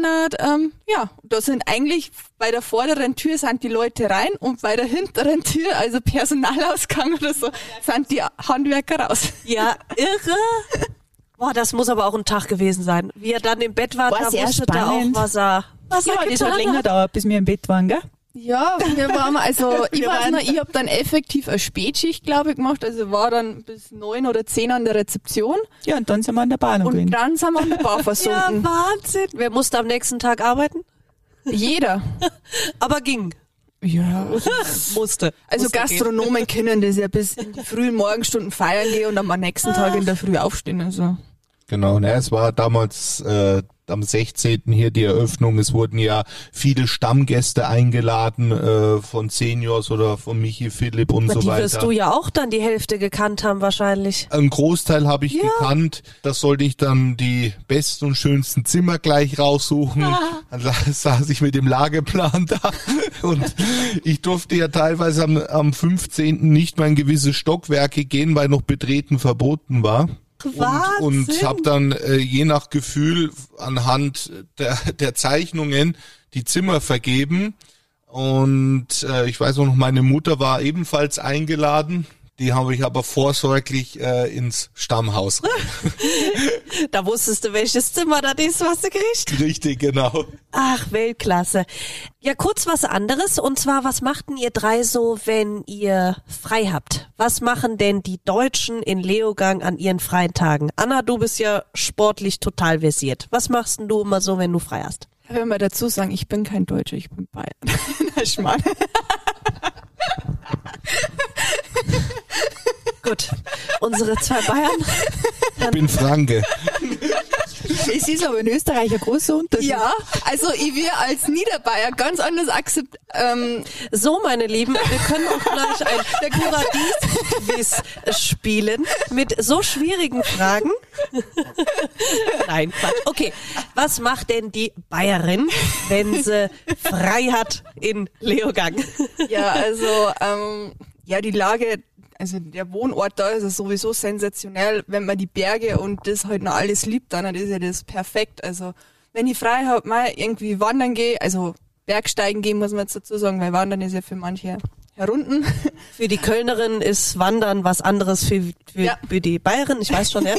da sind eigentlich bei der vorderen Tür sind die Leute rein und bei der hinteren Tür, also Personalausgang oder so, sind die Handwerker raus. Ja, irre. Boah, das muss aber auch ein Tag gewesen sein. Wie er dann im Bett war, da wusste er auch, was er das hat länger gedauert, bis wir im Bett waren, gell? Ja, wir waren, ich habe dann effektiv eine Spätschicht, glaube ich, gemacht, also war dann bis 9 oder 10 an der Rezeption. Ja, und dann sind wir an der Bar noch gewesen. Und dann sind wir an der Bar versunken. Ja, Wahnsinn. Wer musste am nächsten Tag arbeiten? Jeder. Aber ging. Ja. Musste. Also Gastronomen können das ja bis in die frühen Morgenstunden feiern gehen und am nächsten Tag in der Früh aufstehen, also. Genau, es war damals am 16. hier die Eröffnung. Es wurden ja viele Stammgäste eingeladen von Seniors oder von Michi, Philipp und so weiter. Die wirst du ja auch dann die Hälfte gekannt haben wahrscheinlich. Ein Großteil habe ich gekannt. Das sollte ich dann die besten und schönsten Zimmer gleich raussuchen. Dann saß ich mit dem Lageplan da und ich durfte ja teilweise am 15. nicht mal in gewisse Stockwerke gehen, weil noch Betreten verboten war. Und habe dann je nach Gefühl anhand der Zeichnungen die Zimmer vergeben. Und ich weiß auch noch, meine Mutter war ebenfalls eingeladen. Die habe ich aber vorsorglich ins Stammhaus rein. Da wusstest du, welches Zimmer das ist, was du kriegst. Richtig, genau. Ach, Weltklasse. Ja, kurz was anderes. Und zwar, was machten ihr drei so, wenn ihr frei habt? Was machen denn die Deutschen in Leogang an ihren freien Tagen? Anna, du bist ja sportlich total versiert. Was machst denn du immer so, wenn du frei hast? Ich will mal dazu sagen, ich bin kein Deutscher, ich bin Bayern. Na, Schmarrn. Gut, unsere zwei Bayern. Ich bin Franke. Es ist aber in Österreich ein großer Unterschied. Ja, also ich will als Niederbayer ganz anders akzeptieren. So, meine Lieben, wir können auch gleich ein Paradies-Quiz spielen mit so schwierigen Fragen. Nein, Quatsch. Okay, was macht denn die Bayerin, wenn sie frei hat in Leogang? Ja, also die Lage, also der Wohnort da ist ja sowieso sensationell. Wenn man die Berge und das halt noch alles liebt, dann ist ja das perfekt. Also wenn ich frei habe, mal irgendwie wandern gehe, also Bergsteigen gehen, muss man jetzt dazu sagen, weil Wandern ist ja für manche herunten. Für die Kölnerin ist Wandern was anderes für die Bayerin, ich weiß schon, ja.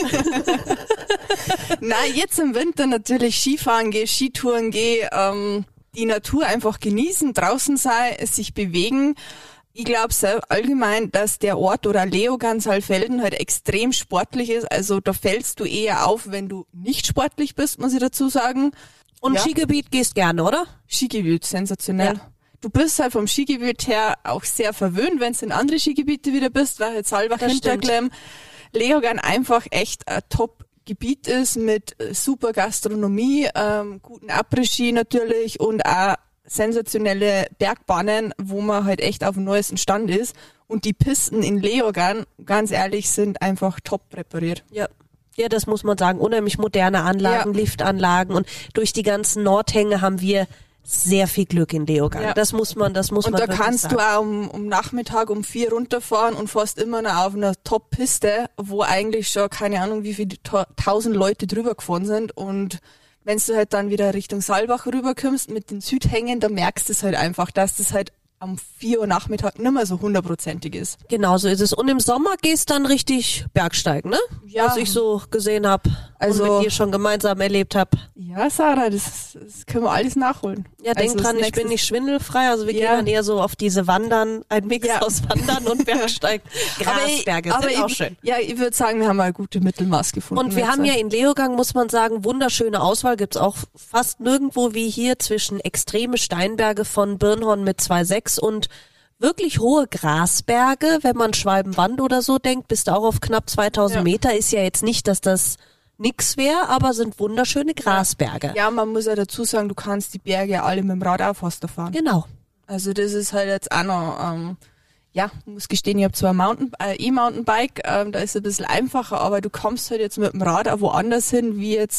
Na, jetzt im Winter natürlich Skifahren gehe, Skitouren gehe, die Natur einfach genießen, draußen sein, sich bewegen. Ich glaube allgemein, dass der Ort oder Leogang Saalfelden halt extrem sportlich ist. Also da fällst du eher auf, wenn du nicht sportlich bist, muss ich dazu sagen. Und Skigebiet gehst gerne, oder? Skigebiet, sensationell. Ja. Du bist halt vom Skigebiet her auch sehr verwöhnt, wenn du in andere Skigebiete wieder bist, weil halt Saalbach, Hinterklemm, Leogang einfach echt ein Top-Gebiet ist mit super Gastronomie, guten Après-Ski natürlich und auch sensationelle Bergbahnen, wo man halt echt auf dem neuesten Stand ist. Und die Pisten in Leogang, ganz ehrlich, sind einfach top präpariert. Ja. Ja, das muss man sagen. Unheimlich moderne Anlagen, Liftanlagen und durch die ganzen Nordhänge haben wir sehr viel Glück in Leogang. Ja. Das muss man wirklich sagen. Und da kannst du auch um Nachmittag um 4 runterfahren und fährst immer noch auf einer Top-Piste, wo eigentlich schon keine Ahnung wie viele 1000 Leute drüber gefahren sind. Und wenn du halt dann wieder Richtung Saalbach rüberkommst mit den Südhängen, da merkst du es halt einfach, dass das halt am 4 Uhr Nachmittag nicht mehr so 100%ig ist. Genau so ist es. Und im Sommer gehst dann richtig Bergsteigen, ne? Ja. Was ich so gesehen habe und mit dir schon gemeinsam erlebt habe. Ja, Sarah, das können wir alles nachholen. Ja, denk dran, ich bin nicht schwindelfrei. Also wir gehen dann eher so auf diese Wandern, ein Mix aus Wandern und Bergsteigen. Grasberge sind auch schön. Ja, ich würde sagen, wir haben ein gutes Mittelmaß gefunden. Und wir haben ja in Leogang, muss man sagen, wunderschöne Auswahl. Gibt's auch fast nirgendwo wie hier zwischen extreme Steinberge von Birnhorn mit 2,6 und wirklich hohe Grasberge. Wenn man Schwalbenwand oder so denkt, bist du auch auf knapp 2000 Meter. Ist ja jetzt nicht, dass das nix wäre, aber sind wunderschöne Grasberge. Ja, man muss ja dazu sagen, du kannst die Berge alle mit dem Rad auch fast fahren. Genau. Also das ist halt jetzt auch noch, muss gestehen, ich habe zwar E-Mountainbike, da ist es ein bisschen einfacher, aber du kommst halt jetzt mit dem Rad auch woanders hin, wie jetzt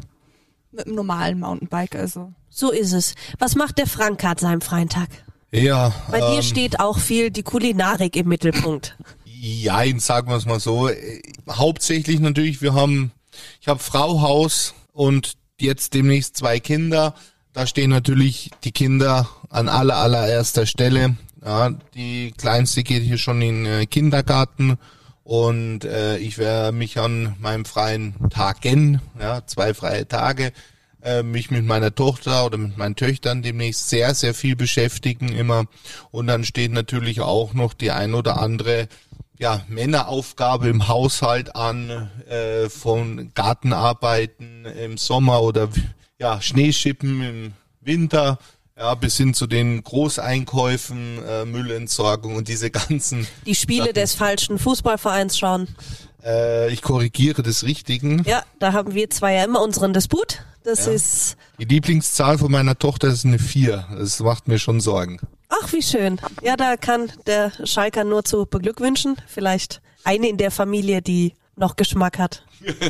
mit dem normalen Mountainbike. Also so ist es. Was macht der Frank an seinem freien Tag? Ja. Bei dir steht auch viel die Kulinarik im Mittelpunkt. Ja, sagen wir es mal so. Hauptsächlich natürlich, ich habe Frau, Haus und jetzt demnächst 2 Kinder. Da stehen natürlich die Kinder an allererster Stelle. Ja, die Kleinste geht hier schon in den Kindergarten und ich werde mich an meinem freien Tagen, 2 freie Tage, mich mit meiner Tochter oder mit meinen Töchtern demnächst sehr, sehr viel beschäftigen immer. Und dann steht natürlich auch noch die ein oder andere Männeraufgabe im Haushalt an, von Gartenarbeiten im Sommer oder Schneeschippen im Winter, bis hin zu den Großeinkäufen, Müllentsorgung und diese ganzen... Die Spiele Sachen. des falschen Fußballvereins schauen. Ich korrigiere des Richtigen. Ja, da haben wir 2 ja immer unseren Disput. Das ist... Die Lieblingszahl von meiner Tochter ist eine 4. Das macht mir schon Sorgen. Ach, wie schön. Ja, da kann der Schalker nur zu beglückwünschen. Vielleicht eine in der Familie, die noch Geschmack hat.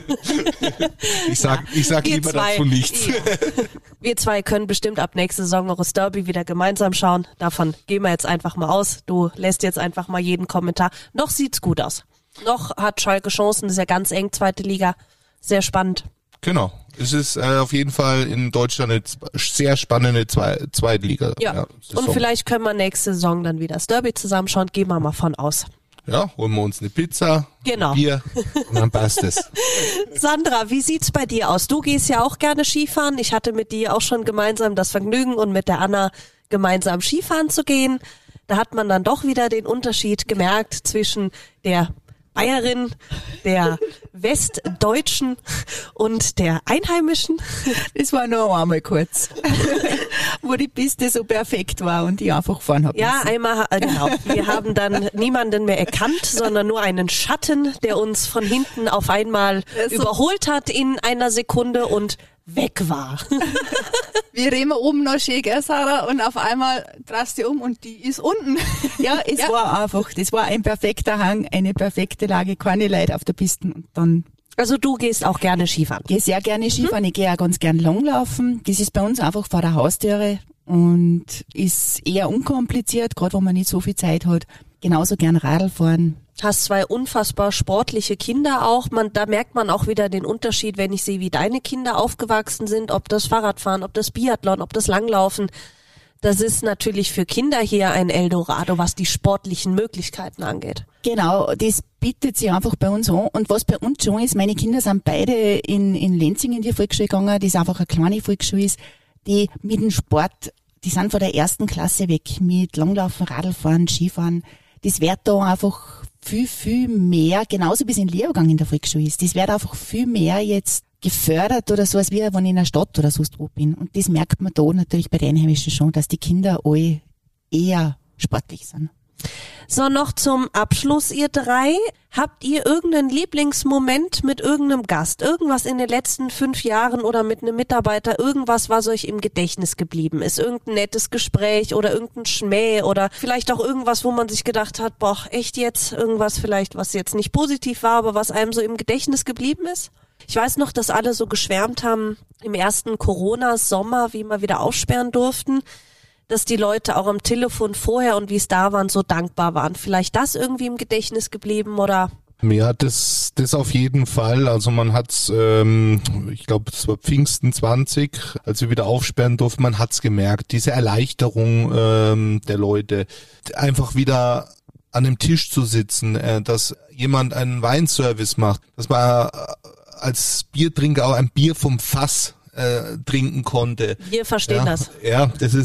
Ich sag lieber dazu nichts. Wir 2 können bestimmt ab nächste Saison noch das Derby wieder gemeinsam schauen. Davon gehen wir jetzt einfach mal aus. Du lässt jetzt einfach mal jeden Kommentar. Noch sieht's gut aus. Noch hat Schalke Chancen. Das ist ja ganz eng, 2. Liga. Sehr spannend. Genau. Es ist auf jeden Fall in Deutschland eine sehr spannende Zweitliga. Ja. Und vielleicht können wir nächste Saison dann wieder das Derby zusammenschauen. Gehen wir mal von aus. Ja, holen wir uns eine Pizza, genau. Bier und dann passt es. Sandra, wie sieht's bei dir aus? Du gehst ja auch gerne Skifahren. Ich hatte mit dir auch schon gemeinsam das Vergnügen und mit der Anna gemeinsam Skifahren zu gehen. Da hat man dann doch wieder den Unterschied gemerkt zwischen der Bayerin, der Westdeutschen und der Einheimischen. Das war noch einmal kurz, wo die Piste so perfekt war und ich einfach fahren habe. Ja, einmal, genau. Wir haben dann niemanden mehr erkannt, sondern nur einen Schatten, der uns von hinten auf einmal überholt hat in einer Sekunde und weg war. Wir reden oben noch schön, gell, Sarah? Und auf einmal drehst du um und die ist unten. Ja, war einfach, das war ein perfekter Hang, eine perfekte Lage, keine Leute auf der Piste und dann... Also du gehst auch gerne Skifahren? Ich gehe sehr gerne Skifahren, ich gehe auch ganz gern langlaufen. Das ist bei uns einfach vor der Haustüre und ist eher unkompliziert, gerade wenn man nicht so viel Zeit hat. genauso gern Radl fahren. Hast 2 unfassbar sportliche Kinder auch. Da merkt man auch wieder den Unterschied, wenn ich sehe, wie deine Kinder aufgewachsen sind, ob das Fahrradfahren, ob das Biathlon, ob das Langlaufen. Das ist natürlich für Kinder hier ein Eldorado, was die sportlichen Möglichkeiten angeht. Genau, das bietet sich einfach bei uns an. Und was bei uns schon ist, meine Kinder sind beide in Lenzing in die Volksschule gegangen, das einfach eine kleine Volksschule ist, die mit dem Sport, die sind von der 1. Klasse weg, mit Langlaufen, Radlfahren, Skifahren. Das wird da einfach viel, viel mehr, genauso wie es in Lehrgang in der Volksschule ist. Das wird einfach viel mehr jetzt gefördert oder so, als wie wenn ich in einer Stadt oder sonst wo bin. Und das merkt man da natürlich bei den Einheimischen schon, dass die Kinder alle eher sportlich sind. So, noch zum Abschluss, ihr 3. Habt ihr irgendeinen Lieblingsmoment mit irgendeinem Gast? Irgendwas in den letzten 5 Jahren oder mit einem Mitarbeiter? Irgendwas, was euch im Gedächtnis geblieben ist? Irgendein nettes Gespräch oder irgendein Schmäh oder vielleicht auch irgendwas, wo man sich gedacht hat, boah, echt jetzt? Irgendwas vielleicht, was jetzt nicht positiv war, aber was einem so im Gedächtnis geblieben ist? Ich weiß noch, dass alle so geschwärmt haben im ersten Corona-Sommer, wie wir wieder aufsperren durften, dass die Leute auch am Telefon vorher und wie es da waren, so dankbar waren. Vielleicht das irgendwie im Gedächtnis geblieben oder? Ja, das auf jeden Fall. Also man hat's, ich glaube, das war Pfingsten 20, als wir wieder aufsperren durften, man hat's gemerkt. Diese Erleichterung der Leute, einfach wieder an dem Tisch zu sitzen, dass jemand einen Weinservice macht, dass man als Biertrinker auch ein Bier vom Fass trinken konnte. Wir verstehen das. Ja, es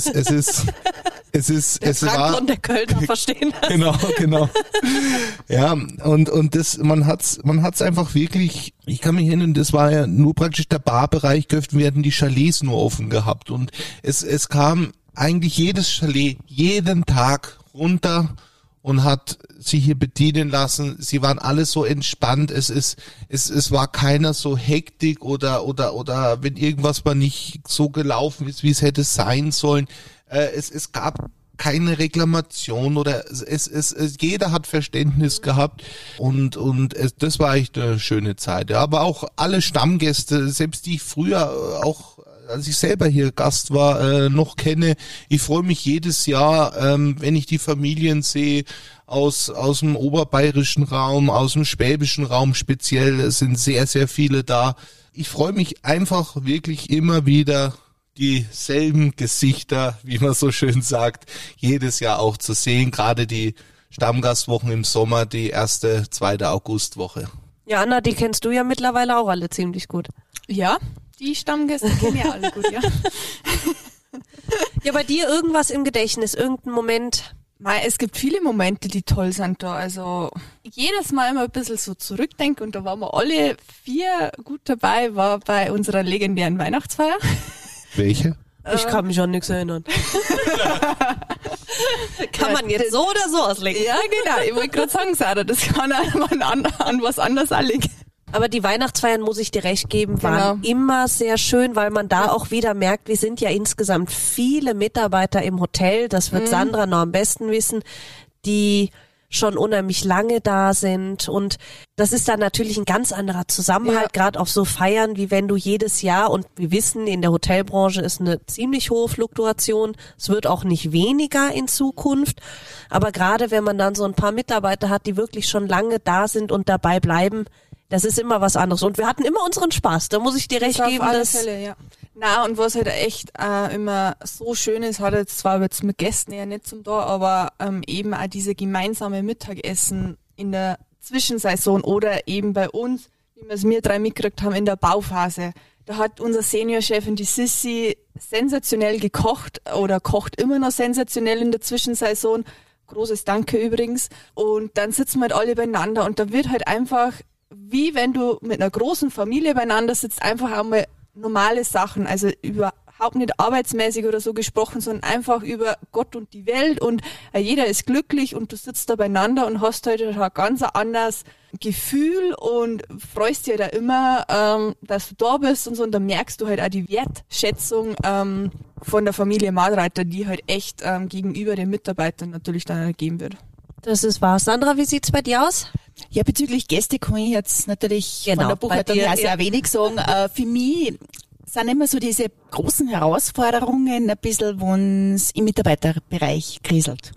war. Und der Kölner verstehen das. Genau. Ja, und das, man hat's einfach wirklich, ich kann mich erinnern, das war ja nur praktisch der Barbereich geöffnet, wir hatten die Chalets nur offen gehabt und es kam eigentlich jedes Chalet jeden Tag runter und hat sich hier bedienen lassen. Sie waren alle so entspannt. Es war keiner so Hektik oder wenn irgendwas mal nicht so gelaufen ist, wie es hätte sein sollen. Es gab keine Reklamation oder jeder hat Verständnis gehabt und das war echt eine schöne Zeit. Ja, aber auch alle Stammgäste, selbst die ich früher auch, als ich selber hier Gast war, noch kenne. Ich freue mich jedes Jahr, wenn ich die Familien sehe, aus dem oberbayerischen Raum, aus dem schwäbischen Raum speziell. Es sind sehr, sehr viele da. Ich freue mich einfach wirklich immer wieder, dieselben Gesichter, wie man so schön sagt, jedes Jahr auch zu sehen. Gerade die Stammgastwochen im Sommer, die 1., 2. Augustwoche. Ja, Anna, die kennst du ja mittlerweile auch alle ziemlich gut. Ja, die Stammgäste kennen ja alle gut, ja. Ja, bei dir irgendwas im Gedächtnis, irgendein Moment? Es gibt viele Momente, die toll sind da. Also jedes Mal immer ein bisschen so zurückdenke und da waren wir alle 4 gut dabei, war bei unserer legendären Weihnachtsfeier. Welche? Ich kann mich an nichts erinnern. Kann man jetzt so oder so auslegen? Ja, genau. Ich wollte gerade sagen, Sarah, das kann an was anderes auch liegen. Aber die Weihnachtsfeiern, muss ich dir recht geben, waren immer sehr schön, weil man da auch wieder merkt, wir sind ja insgesamt viele Mitarbeiter im Hotel, das wird Sandra noch am besten wissen, die schon unheimlich lange da sind und das ist dann natürlich ein ganz anderer Zusammenhalt, gerade auf so Feiern, wie wenn du jedes Jahr, und wir wissen, in der Hotelbranche ist eine ziemlich hohe Fluktuation, es wird auch nicht weniger in Zukunft, aber gerade wenn man dann so ein paar Mitarbeiter hat, die wirklich schon lange da sind und dabei bleiben, das ist immer was anderes. Und wir hatten immer unseren Spaß. Da muss ich dir recht geben. Auf alle Fälle, ja. Na, und was halt echt immer so schön ist, hat jetzt zwar jetzt mit Gästen eher nicht zum da, aber eben auch diese gemeinsame Mittagessen in der Zwischensaison oder eben bei uns, wie wir 3 mitgekriegt haben, in der Bauphase. Da hat unser Seniorchefin, die Sissi, sensationell gekocht oder kocht immer noch sensationell in der Zwischensaison. Großes Danke übrigens. Und dann sitzen wir halt alle beieinander und da wird halt einfach, wie wenn du mit einer großen Familie beieinander sitzt, einfach einmal normale Sachen, also überhaupt nicht arbeitsmäßig oder so gesprochen, sondern einfach über Gott und die Welt und jeder ist glücklich und du sitzt da beieinander und hast halt ein ganz anderes Gefühl und freust dich da immer, dass du da bist und so, und da merkst du halt auch die Wertschätzung von der Familie Madreiter, die halt echt gegenüber den Mitarbeitern natürlich dann ergeben wird. Das ist wahr. Sandra, wie sieht's bei dir aus? Ja, bezüglich Gäste kann ich jetzt natürlich von der Buchhaltung her sehr wenig sagen. Für mich sind immer so diese großen Herausforderungen ein bisschen, wenn es im Mitarbeiterbereich kriselt.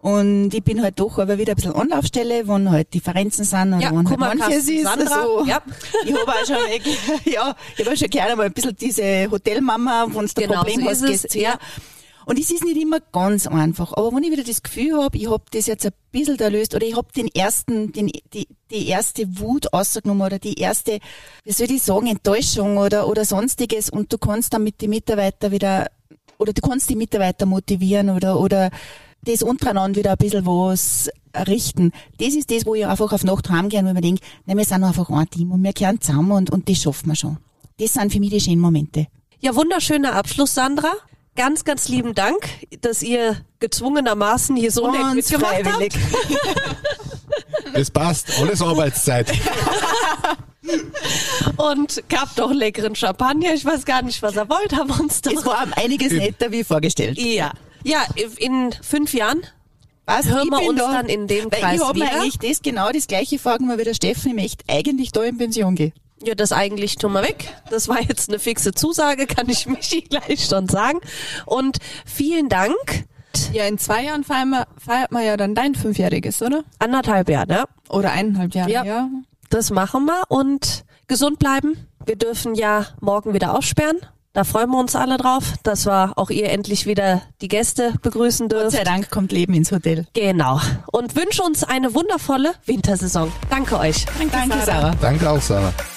Und ich bin halt doch aber wieder ein bisschen Anlaufstelle, wo halt Differenzen sind oder wo halt manches ist. Also, ja. Ich habe auch schon ich habe schon gerne mal ein bisschen diese Hotelmama, wenn du ein Problem so hast, gehst ja. her. Und es ist nicht immer ganz einfach. Aber wenn ich wieder das Gefühl habe, ich habe das jetzt ein bisschen erlöst oder ich habe die erste Wut ausgenommen oder die erste, wie soll ich sagen, Enttäuschung oder sonstiges und du kannst dann mit den Mitarbeitern wieder, oder du kannst die Mitarbeiter motivieren oder das untereinander wieder ein bisschen was richten. Das ist das, wo ich einfach auf Nacht heimgehe und mir denke, nein, wir sind einfach ein Team und wir gehören zusammen und das schaffen wir schon. Das sind für mich die schönen Momente. Ja, wunderschöner Abschluss, Sandra. Ganz, ganz lieben Dank, dass ihr gezwungenermaßen hier so nett mitgemacht habt. Das passt, alles Arbeitszeit. Und gab doch leckeren Champagner. Ich weiß gar nicht, was er wollte, haben uns doch... Es war einiges netter wie vorgestellt. Ja, in 5 Jahren hören wir uns dann in dem Kreis ich wieder. Ich habe eigentlich genau das gleiche fragen wir wieder Steffen, ich möchte eigentlich da in Pension gehen. Ja, das eigentlich tun wir weg. Das war jetzt eine fixe Zusage, kann ich Michi gleich schon sagen. Und vielen Dank. Ja, in 2 Jahren feiert man ja dann dein 5-jähriges, oder? 1,5 Jahre, ne? Oder 1,5 Jahre, ja. Das machen wir und gesund bleiben. Wir dürfen ja morgen wieder aufsperren. Da freuen wir uns alle drauf, dass wir auch ihr endlich wieder die Gäste begrüßen dürfen. Gott sei Dank kommt Leben ins Hotel. Genau. Und wünsche uns eine wundervolle Wintersaison. Danke euch. Danke, Sarah. Danke auch, Sarah.